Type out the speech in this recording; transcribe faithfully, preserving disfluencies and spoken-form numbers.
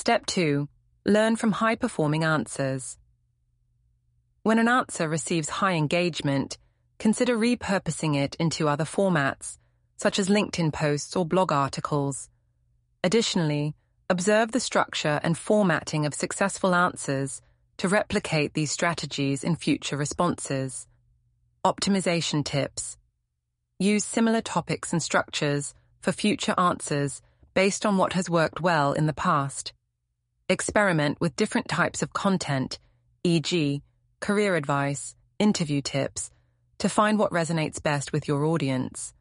Step two. Learn from high-performing answers. When an answer receives high engagement, consider repurposing it into other formats, such as LinkedIn posts or blog articles. Additionally, observe the structure and formatting of successful answers to replicate these strategies in future responses. Optimization tips. Use similar topics and structures for future answers based on what has worked well in the past. Experiment with different types of content, for example, career advice, interview tips, to find what resonates best with your audience.